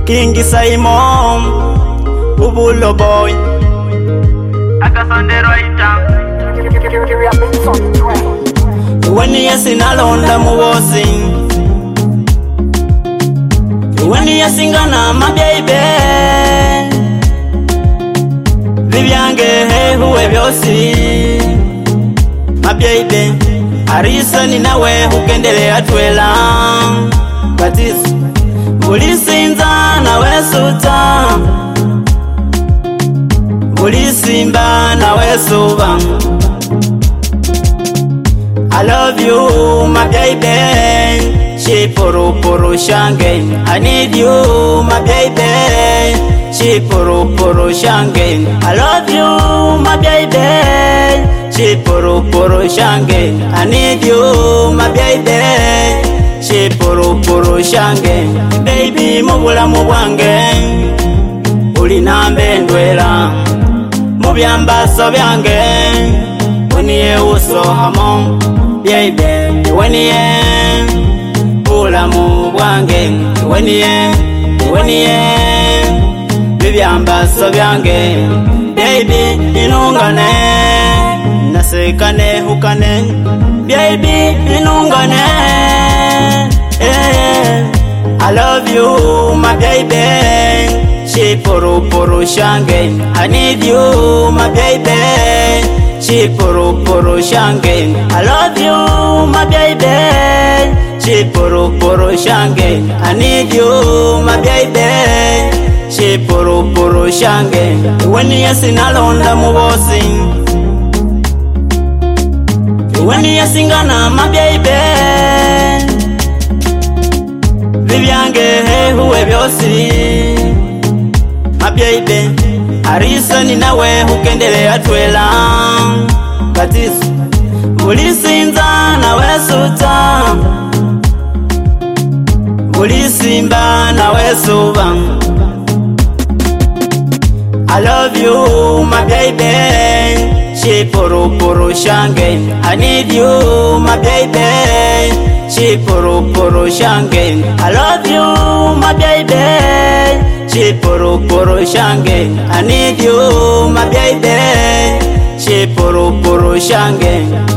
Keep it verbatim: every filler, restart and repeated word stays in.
King Simon, Ubulo boy. Akasonde roita. When you sing alone, the muwosi. When you sing on my baby. Viviange, who have you seen? My baby. Arisa ni nawe ukendele atwela. But it's Bulisinza nawe suta. Bulisimba nawe suba. I love you, my baby. She poro poro shangen. I need you, my baby. She poro poro shangen. I love you, my baby. She poro poro shangen. I need you, my baby. She poro poro shangen. Baby mubula mubwange. Uli nambe ndwela. Mubyambaso byange. Weniye uso hamo. Baby, weniye Ula mubwange Weniye, weniye Bibyambaso byange Baby, inungane Nasekane hukane Baby, inungane eh, I love you, my baby. She poro poro shangen. I need you, my baby. She poro poro shangen. I love you, my baby. She poro poro shangen. I need you, my baby. She poro poro shangen. When you sing alone, the muwosi. When you sing on my baby. Viviange, who have you seen? My baby. Arisa ni nawe ukendele atwela. But it's Bulisinza nawe suta. Bulisimba nawe suba. I love you, my baby. She poro poro shangen. I need you, my baby. She poro poro shangen. I love you, my baby. She poro poro shangen. I need you, my baby. She poro poro shangen.